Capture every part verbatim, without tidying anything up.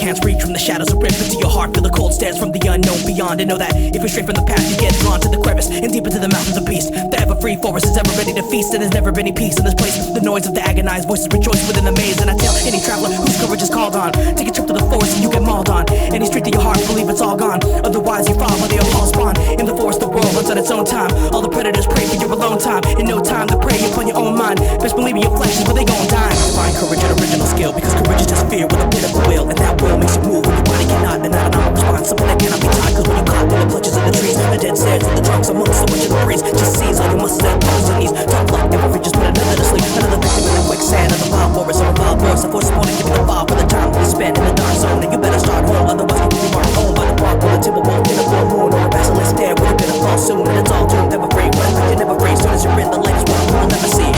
hands reach from the shadows and rip into your heart. Feel the cold stares from the unknown beyond, and know that if you're straight from the path, you get drawn to the crevice and deep into the mouth of the beast. The ever-free forest is ever ready to feast, and there's never been any peace in this place. The noise of the agonized voices rejoice within the maze, and I tell any traveler whose courage is called on, take a trip to the forest and you get mauled on. Any street to your heart, believe it's all gone. Otherwise you fall where the appalls spawn. In the forest, the world runs on its own time. All the predators pray for your alone time, and no time to prey upon your own mind. Best believe me, your flesh is where they gon' die. Find courage and original skill, because courage is just fear with a bit of a will, and that will makes you move when your body cannot. And not an armor response, something that cannot be taught. Cause when you caught in the clutches of the trees, the dead stairs of the trunks amongst so much of the breeze, just seize all your muscles and bones and knees. Tough luck, never reaches put another to sleep. Another victim in the quicksand of the wild forest. Or a wild force, the force is wanting to give you the file for the time that you spend in the dark zone. And you better start home, otherwise you will be marked home by the bark or the timber wall in a full moon, or a basilisk stare with a bit of fall soon. And it's all doomed, never free. What if you're never free? Soon as you're in the light is what you'll never see.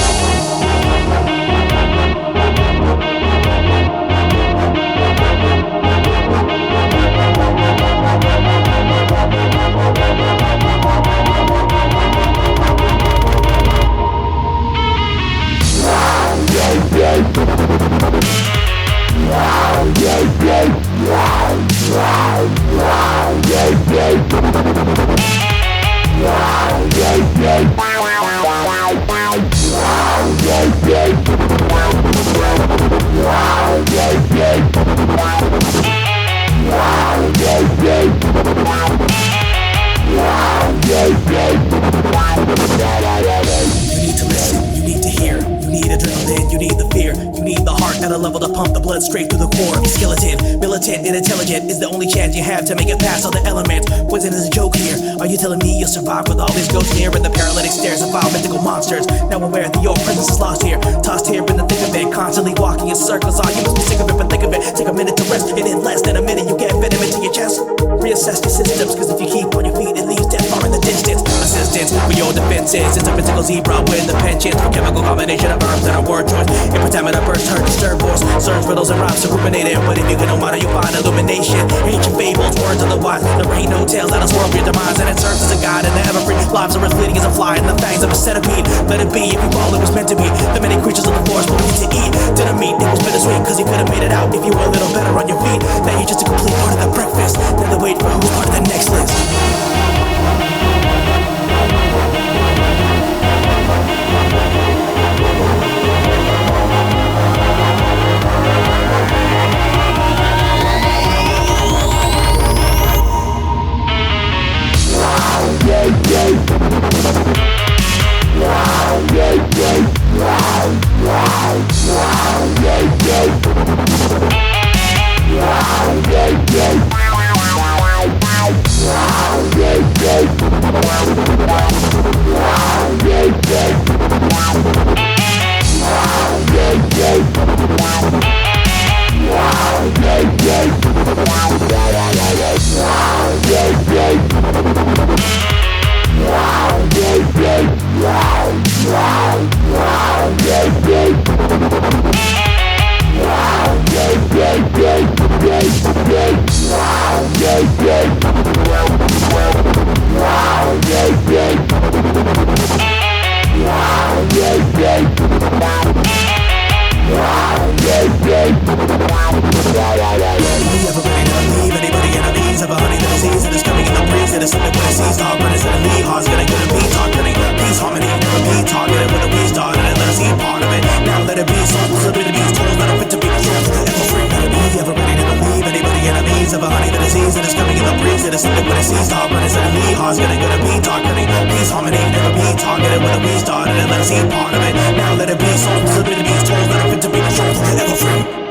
You need to listen, you need to hear, you need adrenaline, you need the fear, you need the heart at a level to pump the blood straight through the core. Skeleton, militant, and intelligent is the only chance you have to make it past all the elements. Poison is a joke here. Are you telling me you'll survive with all these ghosts near, and the paralytic stares of foul mythical monsters? Now aware that your presence is lost here, tossed here in the thick of it, constantly walking in circles. All you must be sick of it, but think of it. Take a minute to rest, and in less than a minute you get venom into your chest. Reassess your systems, cause if you keep on your feet, it leaves death far in the distance. Assistance for your defenses, it's a physical zebra with the penchant for chemical combination of herbs and a word choice. In pentameter burst, hurt, disturb voice, search riddles and rhymes to ruminate it. But if you can no matter, you find illumination. Ancient fables, words otherwise. There ain't no tales that us world your demise, and it serves as a guide in the ever-free. Lives are as fleeting as a fly in the fangs of a centipede. Let it be, if you fall, it was meant to be. The many creatures of the forest will need to eat. Didn't meet, it was bittersweet, cause you could have made it out if you were a little better on your feet. Now you're just a complete part of the breakfast. Now they wait for who's part of the next list. Of a honey, the disease that is coming in the breeze. It is something when it sees the heart, when it's in the knee. Heart's gonna gonna be targeting peace, harmony, never be targeted when the we started, and let us see part of it. Now let it be, souls, the beast, tools that are fit to be controlled, ever free.